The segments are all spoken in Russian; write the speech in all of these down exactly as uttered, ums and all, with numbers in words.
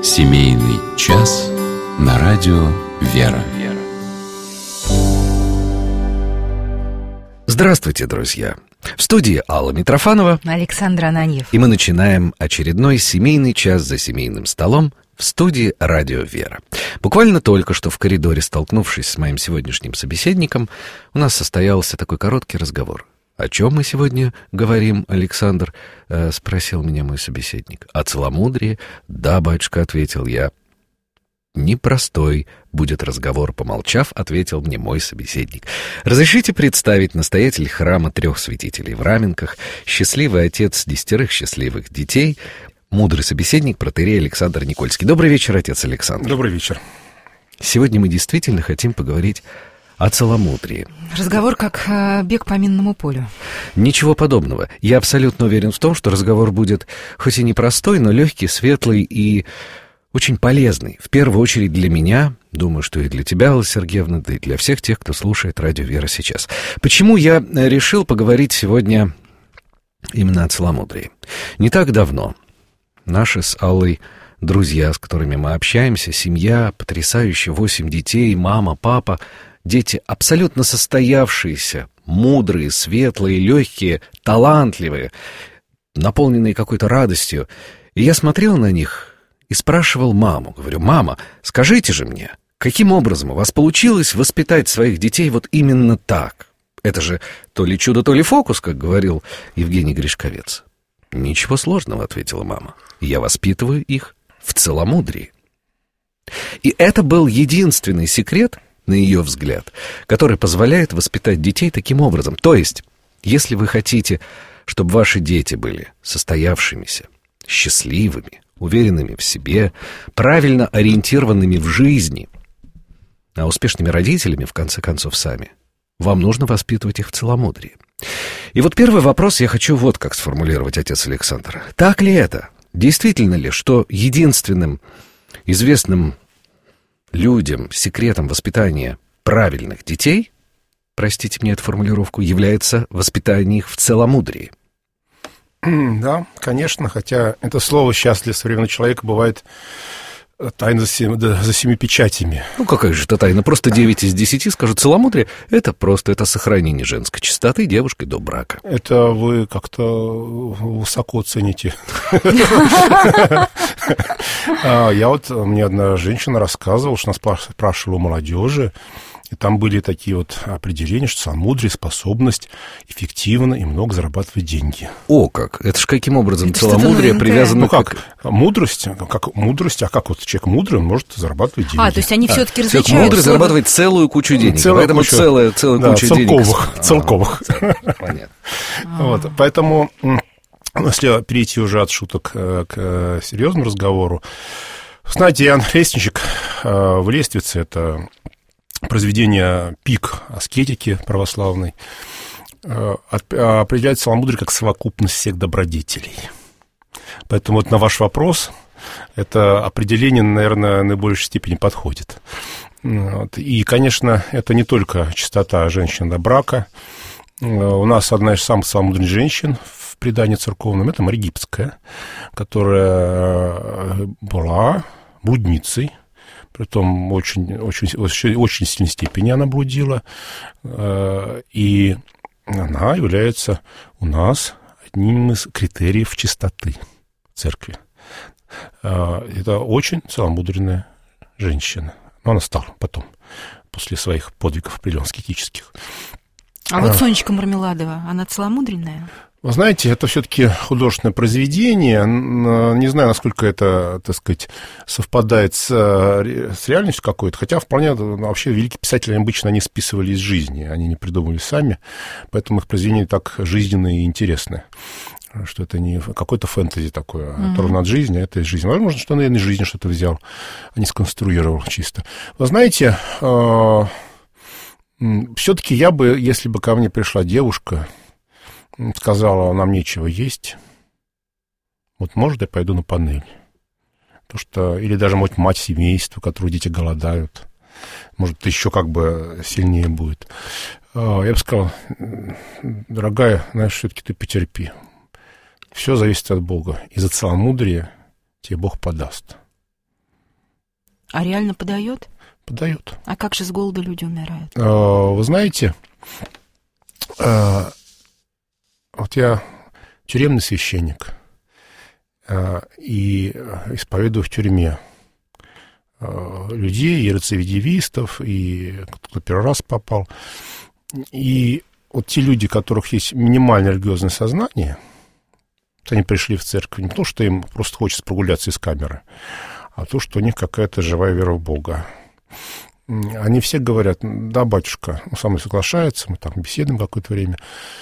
Семейный час на радио «Вера». Здравствуйте, друзья! В студии Алла Митрофанова, Александр Ананьев. И мы начинаем очередной семейный час за семейным столом в студии радио «Вера». Буквально только что в коридоре, столкнувшись с моим сегодняшним собеседником, у нас состоялся такой короткий разговор. «О чем мы сегодня говорим, Александр?» э, — спросил меня мой собеседник. «О целомудрии?» «Да, батюшка», — ответил я. «Непростой будет разговор», — помолчав, ответил мне мой собеседник. «Разрешите представить настоятель храма трех святителей в Раменках, счастливый отец десятерых счастливых детей, мудрый собеседник протоиерей Александр Никольский». Добрый вечер, отец Александр. Добрый вечер. Сегодня мы действительно хотим поговорить о целомудрии. Разговор как э, бег по минному полю. Ничего подобного. Я абсолютно уверен в том, что разговор будет хоть и непростой, но легкий, светлый и очень полезный. В первую очередь для меня, думаю, что и для тебя, Алла Сергеевна, да и для всех тех, кто слушает радио «Вера» сейчас. Почему я решил поговорить сегодня именно о целомудрии? Не так давно наши с Аллой друзья, с которыми мы общаемся, семья, потрясающая, восемь детей, мама, папа, дети абсолютно состоявшиеся, мудрые, светлые, легкие, талантливые, наполненные какой-то радостью. И я смотрел на них и спрашивал маму, говорю: «Мама, скажите же мне, каким образом у вас получилось воспитать своих детей вот именно так? Это же то ли чудо, то ли фокус», как говорил Евгений Гришковец. «Ничего сложного», — ответила мама. «Я воспитываю их в целомудрии». И это был единственный секрет, на ее взгляд, который позволяет воспитать детей таким образом. То есть, если вы хотите, чтобы ваши дети были состоявшимися, счастливыми, уверенными в себе, правильно ориентированными в жизни, а успешными родителями, в конце концов, сами, вам нужно воспитывать их в целомудрии. И вот первый вопрос я хочу вот как сформулировать, отец Александр. Так ли это? Действительно ли, что единственным известным людям секретом воспитания правильных детей, простите мне эту формулировку, является воспитание их в целомудрии? Да, конечно, хотя это слово сейчас для современного человека бывает тайна за семи, да, за семи печатями. Ну, какая же это тайна? Просто девять из десяти скажут: целомудрие — это просто это сохранение женской чистоты девушкой до брака. Это вы как-то высоко цените. Я вот, мне одна женщина рассказывала, что она спрашивала у молодежи, и там были такие вот определения, что целомудрие — способность эффективно и много зарабатывать деньги. О, как! Это ж каким образом это целомудрие привязано... Ну как, к... мудрость, как мудрость, а как вот человек мудрый, он может зарабатывать деньги. А, то есть они да. все-таки различают... Человек мудрый зарабатывает целую кучу денег, целая поэтому куча, целая, целая да, куча целковых, денег... Целковых. А, понятно. Вот, поэтому, если перейти уже от шуток к серьезному разговору, знаете, Иоанн Лестничек в «Лествице» — это произведение пик аскетики православной, определяет целомудрие как совокупность всех добродетелей. Поэтому вот на ваш вопрос это определение, наверное, в наибольшей степени подходит. Вот. И, конечно, это не только чистота женщин до брака. У нас одна из самых целомудренных женщин в предании церковном — это Мария Египетская, которая была блудницей. Притом очень, очень, очень, очень сильной степени она блудила, и она является у нас одним из критериев чистоты церкви. Это очень целомудренная женщина. Но она стала потом, после своих подвигов определенных аскетических. А вот Сонечка Мармеладова, она целомудренная? Вы знаете, это все-таки художественное произведение. Не знаю, насколько это, так сказать, совпадает с, с реальностью какой-то. Хотя вполне вообще великие писатели обычно они списывали из жизни, они не придумывали сами. Поэтому их произведения так жизненные и интересные. Что это не какой-то фэнтези такое, mm-hmm. оторвано от жизни, а это из жизни. Возможно, что он из жизни что-то взял, а не сконструировал чисто. Вы знаете, все-таки я бы, если бы ко мне пришла девушка, сказала: нам нечего есть, вот, может, я пойду на панель. То, что, или даже, может, мать семейства, у которого дети голодают, может, еще как бы сильнее будет. Я бы сказал: дорогая, знаешь, все-таки ты потерпи. Все зависит от Бога. И за целомудрие тебе Бог подаст. А реально подает? Подает. А как же с голода люди умирают? Вы знаете, вот я тюремный священник и исповедую в тюрьме людей, и рецидивистов, и кто первый раз попал. И вот те люди, у которых есть минимальное религиозное сознание, они пришли в церковь не потому, что им просто хочется прогуляться из камеры, а то, что у них какая-то живая вера в Бога. Они все говорят: да, батюшка, он со мной соглашается, мы там беседуем какое-то время.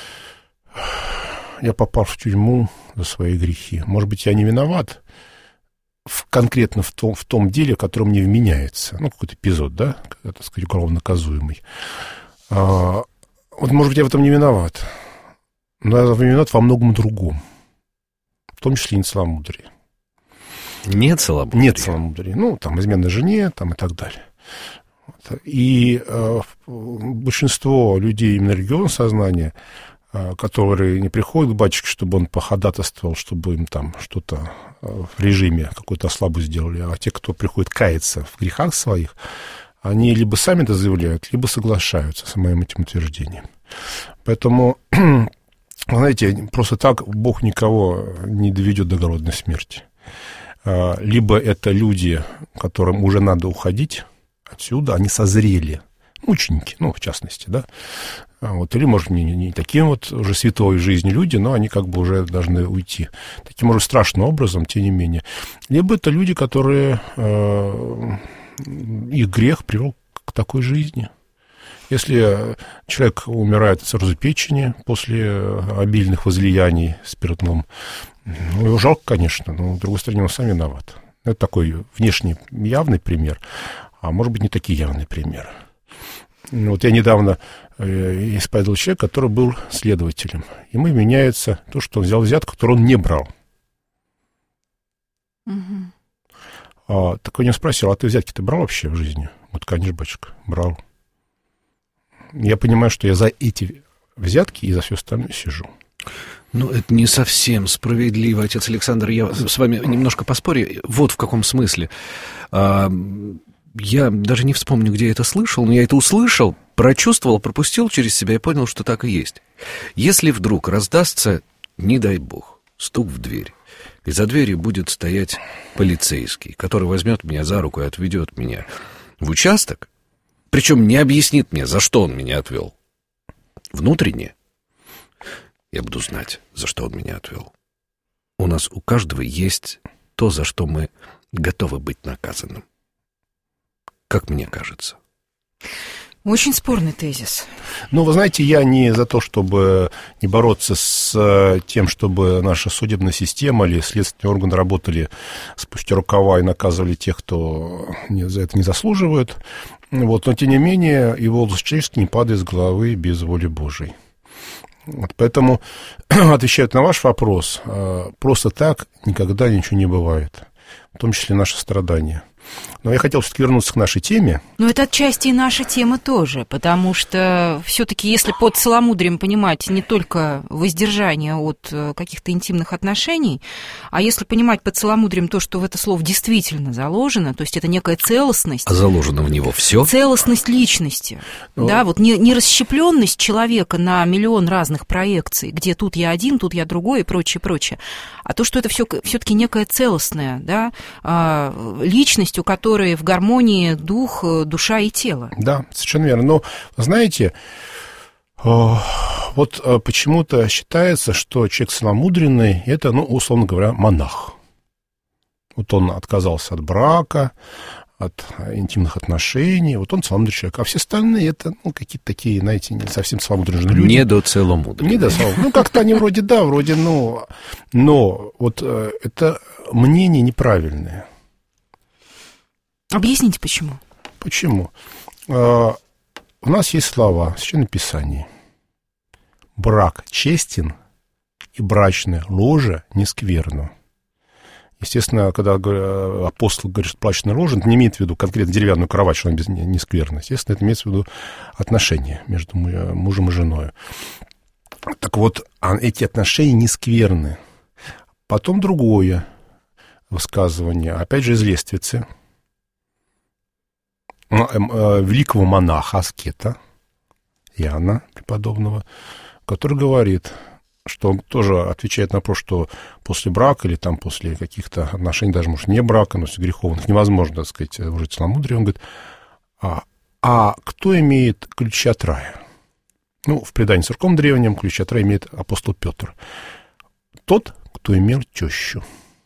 Я попал в тюрьму за свои грехи. Может быть, я не виноват в, конкретно в том, в том деле, которое мне вменяется. Ну, какой-то эпизод, да, так сказать, уголовно наказуемый. А, вот, может быть, я в этом не виноват. Но я виноват во многом другом. В том числе и не целомудрие. Нет целомудрия? Нет целомудрия. Ну, там, измена жене, там, и так далее. И э, большинство людей именно религиозного сознания, э, которые не приходят к батюшке, чтобы он походатайствовал, чтобы им там что-то э, в режиме какую-то слабость сделали, а те, кто приходит каяться в грехах своих, они либо сами это заявляют, либо соглашаются с моим этим утверждением. Поэтому, знаете, просто так Бог никого не доведет до голодной смерти. Э, либо это люди, которым уже надо уходить отсюда, они созрели, мученики, ну, в частности, да, вот, или, может, не, не таким вот уже святой жизнью люди, но они как бы уже должны уйти таким уже страшным образом, тем не менее. Либо это люди, которые, э, их грех привел к такой жизни. Если человек умирает от цирроза печени после обильных возлияний спиртным, ну, его жалко, конечно, но, с другой стороны, он сам виноват. Это такой внешний явный пример. А может быть, не такие явные примеры. Вот я недавно э, исповедовал человека, который был следователем. Ему меняется то, что он взял взятку, которую он не брал. Угу. А, так я у него спросил: а ты взятки-то брал вообще в жизни? Вот, конечно, батюшка, брал. Я понимаю, что я за эти взятки и за все остальное сижу. Ну, это не совсем справедливо, отец Александр. Я с вами немножко поспорю. Вот в каком смысле. А, я даже не вспомню, где я это слышал, но я это услышал, прочувствовал, пропустил через себя и понял, что так и есть. Если вдруг раздастся, не дай бог, стук в дверь, и за дверью будет стоять полицейский, который возьмет меня за руку и отведет меня в участок, причем не объяснит мне, за что он меня отвел, внутренне, я буду знать, за что он меня отвел. У нас у каждого есть то, за что мы готовы быть наказанным. Как мне кажется. Очень спорный тезис. Ну, вы знаете, я не за то, чтобы не бороться с тем, чтобы наша судебная система или следственные органы работали спустя рукава и наказывали тех, кто за это не заслуживает. Вот, но, тем не менее, и волос человеческий не падает с головы без воли Божией. Вот, поэтому, отвечая на ваш вопрос, просто так никогда ничего не бывает, в том числе наше страдание. Но я хотел все-таки вернуться к нашей теме. Но это отчасти и наша тема тоже, потому что все-таки, если под целомудрием понимать не только воздержание от каких-то интимных отношений, а если понимать под целомудрием то, что в это слово действительно заложено, то есть это некая целостность. А заложено в него все? Целостность личности. Ну, да, вот не, не расщепленность человека на миллион разных проекций, где тут я один, тут я другой и прочее, прочее. А то, что это все, все-таки некая целостная, да, личность, у которой в гармонии дух, душа и тело. Да, совершенно верно. Но, знаете, вот почему-то считается, что человек целомудренный – это, ну, условно говоря, монах. Вот он отказался от брака, от интимных отношений, вот он целомудренный человек. А все остальные – это, ну, какие-то такие, знаете, не совсем целомудренные люди. Не до целомудрия. Не до целомудрия. Ну, как-то они вроде да, вроде, ну, но вот это мнение неправильное. Объясните, почему? Почему? У нас есть слова в Священном Писании. Брак честен, и брачное ложе не скверно. Естественно, когда апостол говорит, что брачное ложе, это не имеет в виду конкретно деревянную кровать, что она не скверна. Естественно, это имеется в виду отношения между мужем и женой. Так вот, эти отношения не скверны. Потом другое высказывание, опять же, из Лествицы. великого монаха, аскета Иоанна Преподобного, который говорит, что он тоже отвечает на вопрос, что после брака или там после каких-то отношений, даже, может, не брака, но греховных, невозможно, так сказать, уже целомудрие. Он говорит, а, а кто имеет ключи от рая? Ну, в предании церковном древнем ключи от рая имеет апостол Петр. Тот, кто имел тещу.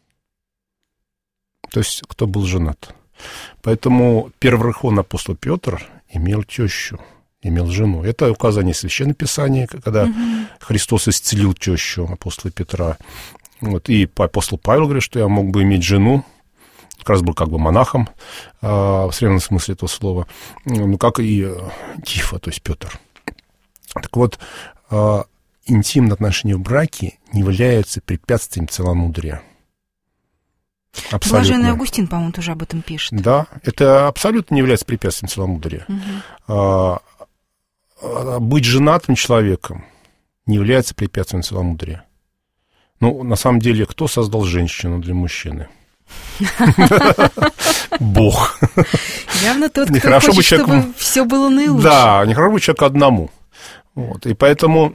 То есть, кто был женат. Поэтому первоверховный апостол Петр имел тещу, имел жену. Это указание Священного Писания, когда mm-hmm. Христос исцелил тещу апостола Петра. Вот, и апостол Павел говорит, что я мог бы иметь жену, как раз был как бы монахом, э, в современном смысле этого слова, ну, как и Кифа, то есть Петр. Так вот, э, интимные отношения в браке не являются препятствием целомудрия. Абсолютно. Блаженный Августин, по-моему, тоже об этом пишет. Да, это абсолютно не является препятствием целомудрия. Угу. А, быть женатым человеком не является препятствием целомудрия. Ну, на самом деле, кто создал женщину для мужчины? Бог. Явно тот, кто хочет, чтобы все было наилучше. Да, нехорошо быть человеку одному. И поэтому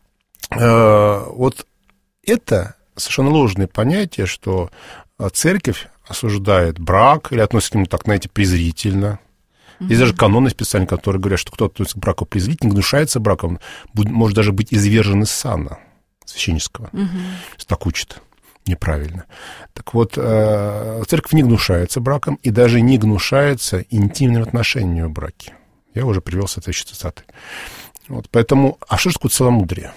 вот это совершенно ложное понятие, что церковь осуждает брак или относится к нему так, знаете, презрительно. Mm-hmm. Есть даже каноны специальные, которые говорят, что кто относится к браку презрительно, гнушается браком, может даже быть извержен из сана священнического. Mm-hmm. Так учат неправильно. Так вот, церковь не гнушается браком и даже не гнушается интимным отношением в браке. Я уже привел соответствующие цитаты. Вот, поэтому, а что же такое целомудрие?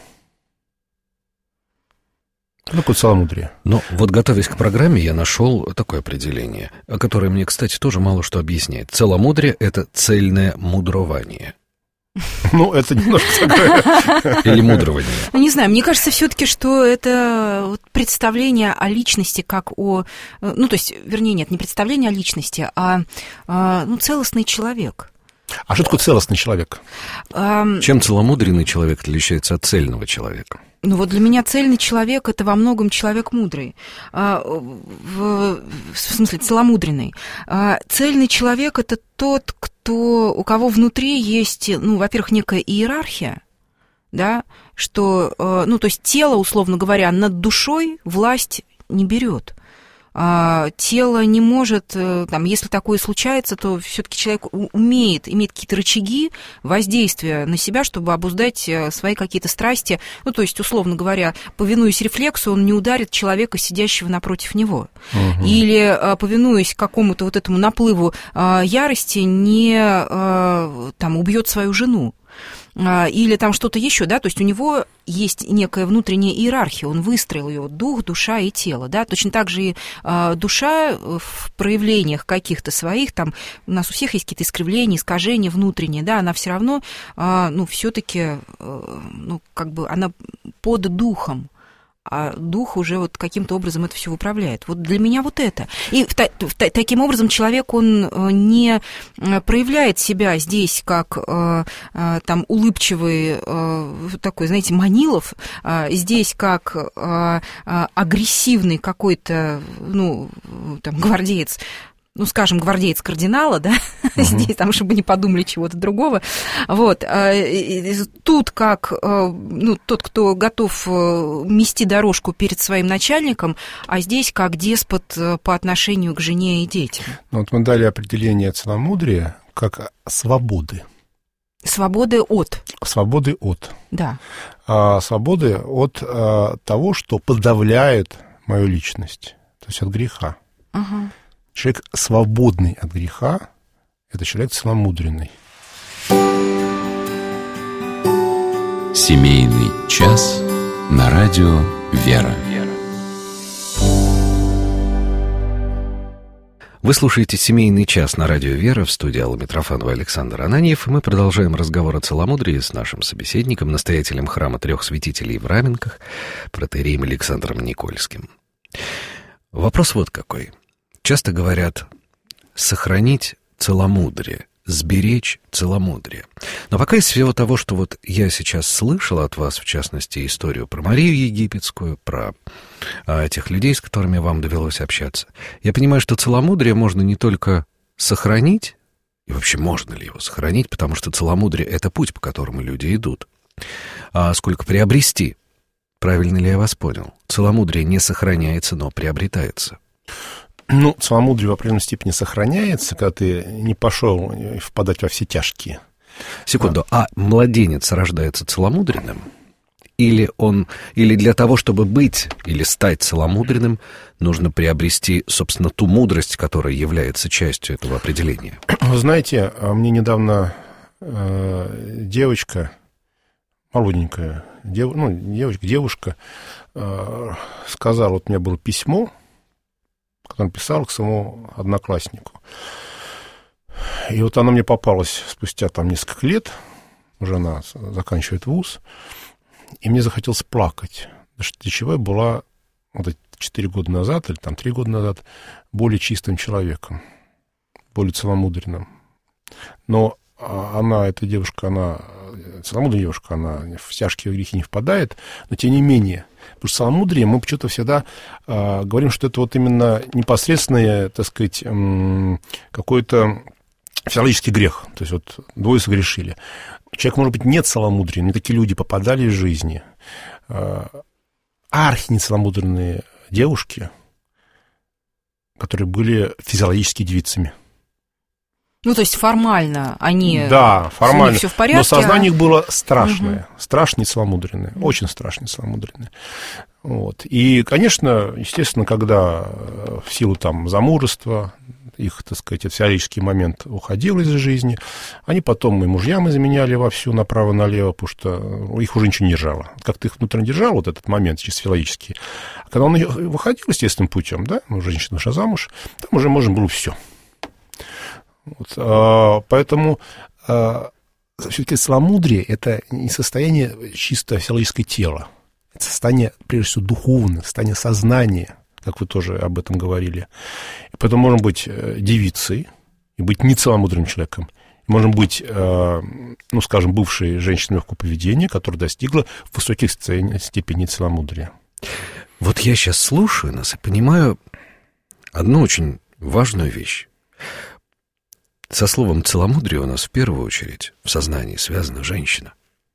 Что такое целомудрие? Ну, вот, готовясь к программе, я нашел такое определение, которое мне, кстати, тоже мало что объясняет. Целомудрие — это цельное мудрование. Ну, это немножко такое... Или мудрование. Ну, не знаю, мне кажется все-таки, что это представление о личности как о... Ну, то есть, вернее, нет, не представление о личности, а ну, целостный человек. А что такое целостный человек? Чем целомудренный человек отличается от цельного человека? Ну вот для меня цельный человек — это во многом человек мудрый, в, в смысле целомудренный. Цельный человек — это тот, кто, у кого внутри есть, ну, во-первых, некая иерархия, да, что, ну, то есть тело, условно говоря, над душой власть не берет. Тело не может, там, если такое случается, то все-таки человек умеет, имеет какие-то рычаги воздействия на себя, чтобы обуздать свои какие-то страсти. Ну, то есть, условно говоря, повинуясь рефлексу, он не ударит человека, сидящего напротив него. Угу. Или, повинуясь какому-то вот этому наплыву ярости, не там, убьет свою жену. Или там что-то еще, да, то есть у него есть некая внутренняя иерархия, он выстроил ее, дух, душа и тело, да, точно так же и а, душа в проявлениях каких-то своих, там у нас у всех есть какие-то искривления, искажения внутренние, да, она все равно, а, ну, все-таки, а, ну, как бы она под духом, а дух уже вот каким-то образом это все управляет. Вот для меня вот это. И в та, в та, таким образом человек, он не проявляет себя здесь как там улыбчивый такой, знаете, Манилов, здесь как агрессивный какой-то, ну, там, гвардеец, ну, скажем, гвардеец кардинала, да, uh-huh. здесь, там, чтобы не подумали чего-то другого, вот, тут как, ну, тот, кто готов мести дорожку перед своим начальником, а здесь как деспот по отношению к жене и детям. Ну, вот мы дали определение целомудрия как свободы. Свободы от. Свободы от. Да. А, свободы от а, того, что подавляет мою личность, то есть от греха. Uh-huh. Человек, свободный от греха, это человек целомудренный. Семейный час на радио «Вера». Вы слушаете «Семейный час» на радио «Вера», в студии Алла Митрофанова и Александр Ананьев, и мы продолжаем разговор о целомудрии с нашим собеседником, настоятелем храма трех святителей в Раменках, протоиереем Александром Никольским. Вопрос вот какой. Часто говорят «сохранить целомудрие», «сберечь целомудрие». Но пока из всего того, что вот я сейчас слышал от вас, в частности, историю про Марию Египетскую, про а, тех людей, с которыми вам довелось общаться, я понимаю, что целомудрие можно не только сохранить И вообще, можно ли его сохранить, потому что целомудрие — это путь, по которому люди идут. А сколько приобрести? Правильно ли я вас понял? Целомудрие не сохраняется, но приобретается. Ну, целомудрие в определенной степени сохраняется, когда ты не пошел впадать во все тяжкие. Секунду, а младенец рождается целомудренным? Или он, или для того, чтобы быть или стать целомудренным, нужно приобрести, собственно, ту мудрость, которая является частью этого определения? Вы знаете, мне недавно э, девочка, молоденькая, дев, ну, девочка, девушка, э, сказала, вот у меня было письмо, которое он писал к своему однокласснику. И вот оно мне попалось спустя там несколько лет, уже она заканчивает вуз, и мне захотелось плакать, потому что для чего я была вот четыре года назад, или там три года назад, более чистым человеком, более целомудренным. Но она, эта девушка, она, целомудренная девушка, она в тяжкие грехи не впадает, но тем не менее, потому что целомудрие, мы почему-то всегда э, говорим, что это вот именно непосредственное, так сказать, э, какой-то физиологический грех, то есть вот двое согрешили. Человек, может быть, не целомудрен, мне такие люди попадали в жизни. Архинецеломудренные девушки, которые были физиологически девицами. Ну, то есть формально они... Да, формально. Все в порядке, но сознание а... их было страшное, угу. страшно нецеломудренное, угу. очень страшно нецеломудренное. Вот. И, конечно, естественно, когда в силу там замужества, их, так сказать, физиологический момент уходил из жизни, они потом и мужьям изменяли вовсю направо-налево, потому что их уже ничего не держало. Как-то их внутренне держал вот этот момент чисто физиологический. А когда он выходил естественным путем, да, ну, женщина вышла замуж, там уже можно было все. Вот, а, поэтому а, все-таки целомудрие — это не состояние чисто физиологического тела, это состояние, прежде всего, духовное, состояние сознания, как вы тоже об этом говорили. И поэтому можно быть девицей и быть нецеломудренным человеком. И можно быть, ну, скажем, бывшей женщиной легкого поведения, которая достигла высоких степеней целомудрия. Вот я сейчас слушаю нас и понимаю одну очень важную вещь. Со словом «целомудрие» у нас в первую очередь в сознании связана женщина.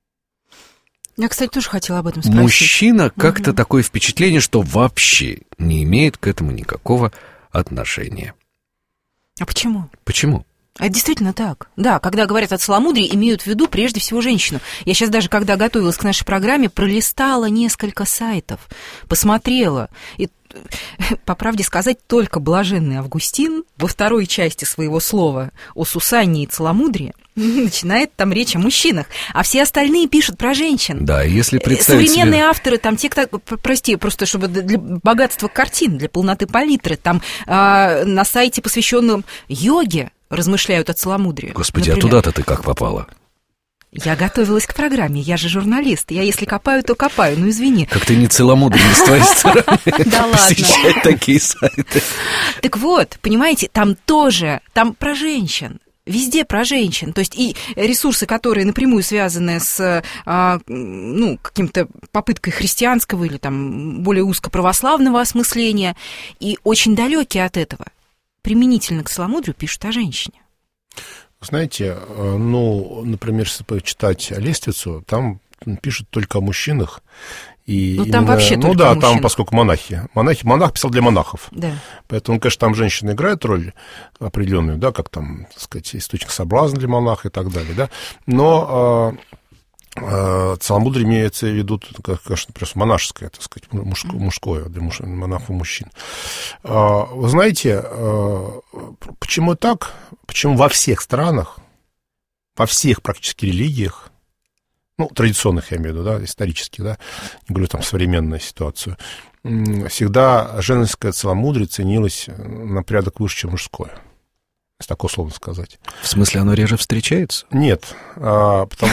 Я, кстати, тоже хотела об этом спросить. Мужчина как-то угу. такое впечатление, что вообще не имеет к этому никакого отношения. А почему? Почему? Это действительно так. Да, когда говорят о целомудрии, имеют в виду прежде всего женщину. Я сейчас даже, когда готовилась к нашей программе, пролистала несколько сайтов, посмотрела. И, по правде сказать, только блаженный Августин во второй части своего слова о Сусанне и целомудрии начинает там речь о мужчинах, а все остальные пишут про женщин. Да, если представить современные себе... авторы, там те, кто, прости, просто чтобы для богатства картин, для полноты палитры, там э, на сайте, посвященном йоге, размышляют о целомудрии. Господи, например. А туда-то ты как попала? Я готовилась к программе, я же журналист. Я если копаю, то копаю, ну извини. Как ты не целомудренный с твоей стороны посещать такие сайты. Так вот, понимаете, там тоже, там про женщин. Везде про женщин. То есть и ресурсы, которые напрямую связаны с ну, каким-то попыткой христианского или там более узкоправославного осмысления, и очень далекие от этого. Применительно к целомудрию пишут о женщине. Знаете, ну, например, если почитать «Лестницу», там пишут только о мужчинах. И ну, там именно, вообще ну, только да, о мужчинах. там, поскольку монахи. монахи. Монах писал для монахов. Да. Поэтому, конечно, там женщина играет роль определенную, да, как там, так сказать, источник соблазна для монаха и так далее, да. Но э, э, целомудрие имеется в виду, конечно, просто монашеское, так сказать, мужское, мужское для муж, монахов мужчин. Э, вы знаете, э, почему так? Почему во всех странах, во всех практически религиях, ну, традиционных, я имею в виду, да, исторических, да, не говорю там современную ситуацию, всегда женское целомудрие ценилось на порядок выше, чем мужское, если так условно сказать. В смысле, оно реже встречается? Нет, потому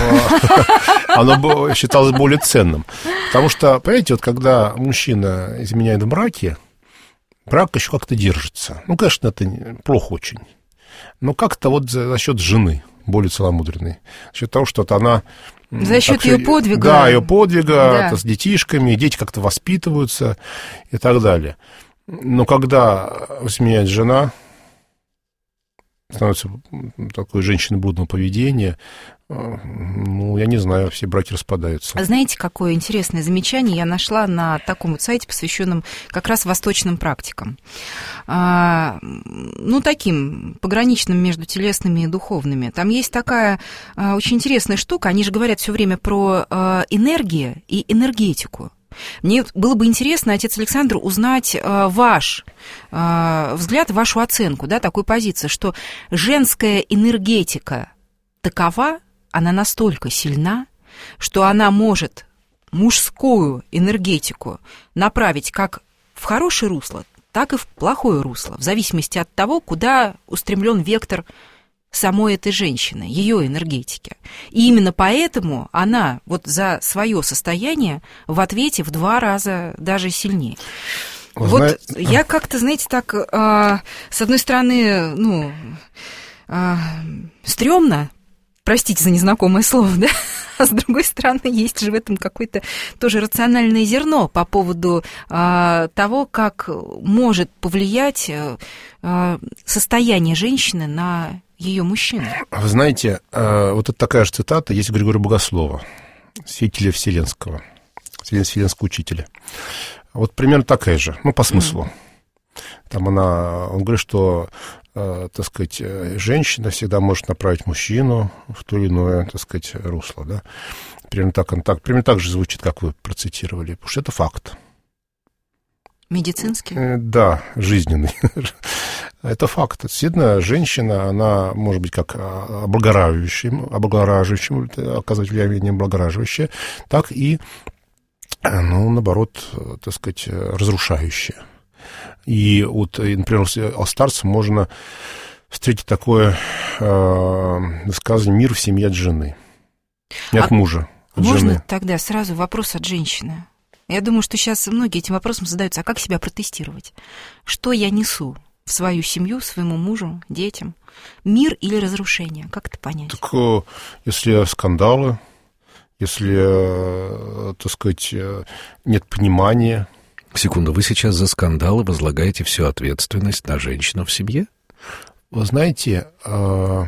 оно считалось более ценным. Потому что, понимаете, вот когда мужчина изменяет в браке, брак еще как-то держится. Ну, конечно, это плохо очень. Но как-то вот за, за счет жены, более целомудренной, за счет того, что она... За счет ее подвига. Да, ее подвига, да. Это с детишками, дети как-то воспитываются и так далее. Но когда изменяет жена, становится такой женщиной блудного поведения, ну, я не знаю, все браки распадаются. Знаете, какое интересное замечание я нашла на таком вот сайте, посвященном как раз восточным практикам. А, ну, таким, пограничным между телесными и духовными. Там есть такая а, очень интересная штука, они же говорят все время про а, энергию и энергетику. Мне было бы интересно, отец Александр, узнать а, ваш а, взгляд, вашу оценку, да, такой позиции, что женская энергетика такова, она настолько сильна, что она может мужскую энергетику направить как в хорошее русло, так и в плохое русло, в зависимости от того, куда устремлен вектор самой этой женщины, ее энергетики. И именно поэтому она вот за свое состояние в ответе в два раза даже сильнее. Вы вот зна... я как-то, знаете, так, а, с одной стороны, ну, а, стрёмно, простите за незнакомое слово, да? А с другой стороны, есть же в этом какое-то тоже рациональное зерно по поводу а, того, как может повлиять а, состояние женщины на ее мужчину. Вы знаете, а, вот это такая же цитата есть у Григория Богослова, святителя Вселенского, Вселенского учителя. Вот примерно такая же, ну, по смыслу. Mm. Там она, он говорит, что так сказать, женщина всегда может направить мужчину в то или иное, так сказать, русло, да. Примерно так, он так, примерно так же звучит, как вы процитировали, потому что это факт. Медицинский? Да, жизненный. Это факт. Действительно, женщина, она может быть как облагораживающим, облагораживающим, оказывать влияние облагораживающее, так и, ну, наоборот, так сказать, разрушающее. И вот, например, у старца можно встретить такое э, высказывание «мир в семье от жены», не от а мужа, от можно жены. Тогда сразу вопрос от женщины? Я думаю, что сейчас многие этим вопросом задаются, а как себя протестировать? Что я несу в свою семью, своему мужу, детям? Мир или разрушение? Как это понять? Так, если скандалы, если, так сказать, нет понимания... Секунду, вы сейчас за скандалы возлагаете всю ответственность на женщину в семье? Вы знаете, э,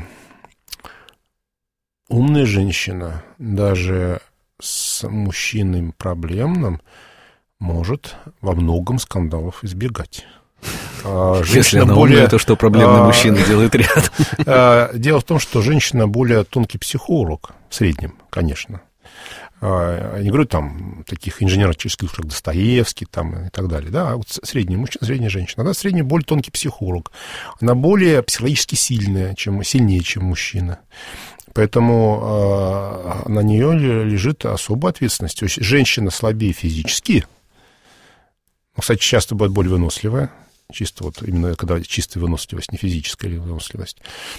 умная женщина даже с мужчиной проблемным может во многом скандалов избегать. А если она более, умная, то что проблемный а, мужчина делает рядом? А, дело в том, что женщина более тонкий психолог, в среднем, конечно. Я не говорю там таких инженерно-технических, как Достоевский там, и так далее, да, а вот средний мужчина, средняя женщина, она средний, более тонкий психолог, она более психологически сильная, чем, сильнее, чем мужчина, поэтому э, на нее лежит особая ответственность. То есть женщина слабее физически, ну, кстати, часто бывает более выносливая, чисто вот именно когда чистая выносливость, не физическая выносливость,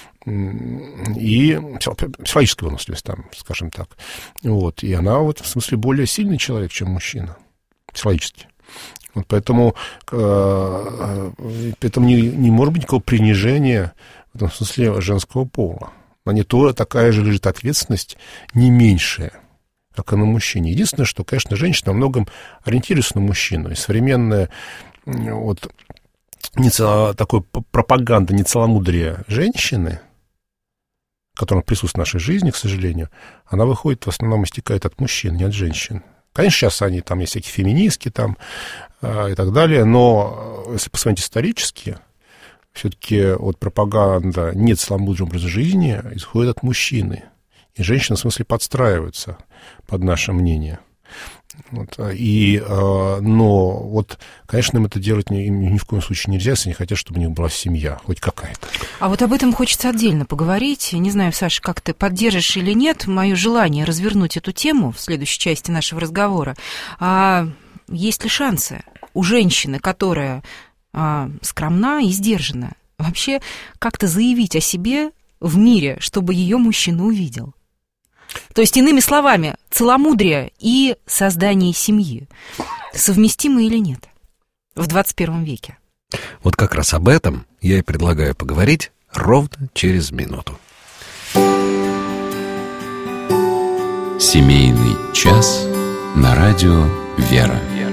и психологическая выносливость, там, скажем так. Вот. И она вот в смысле более сильный человек, чем мужчина, психологически. Вот поэтому, э, поэтому не, не может быть никакого принижения в этом смысле женского пола. На ней тоже такая же лежит ответственность, не меньшая, как и на мужчине. Единственное, что, конечно, женщина во многом ориентируется на мужчину. И современная вот, не цел... такой пропаганда, не целомудрия женщины, которая присутствует в нашей жизни, к сожалению, она выходит, в основном истекает от мужчин, не от женщин. Конечно, сейчас они, там есть всякие феминистки там, э, и так далее, но если посмотреть исторически, все-таки вот пропаганда «нет целомудрия образа жизни» исходит от мужчины. И женщины, в смысле, подстраиваются под наше мнение. Вот, и, но вот, конечно, им это делать ни, ни в коем случае нельзя, если не хотят, чтобы у них была семья, хоть какая-то. А вот об этом хочется отдельно поговорить. Не знаю, Саша, как ты поддержишь или нет мое желание развернуть эту тему в следующей части нашего разговора. А есть ли шансы у женщины, которая а, скромна и сдержана, вообще как-то заявить о себе в мире, чтобы ее мужчина увидел? То есть, иными словами, целомудрие и создание семьи совместимы или нет в двадцать первом веке? Вот как раз об этом я и предлагаю поговорить ровно через минуту. Семейный час на радио «Вера».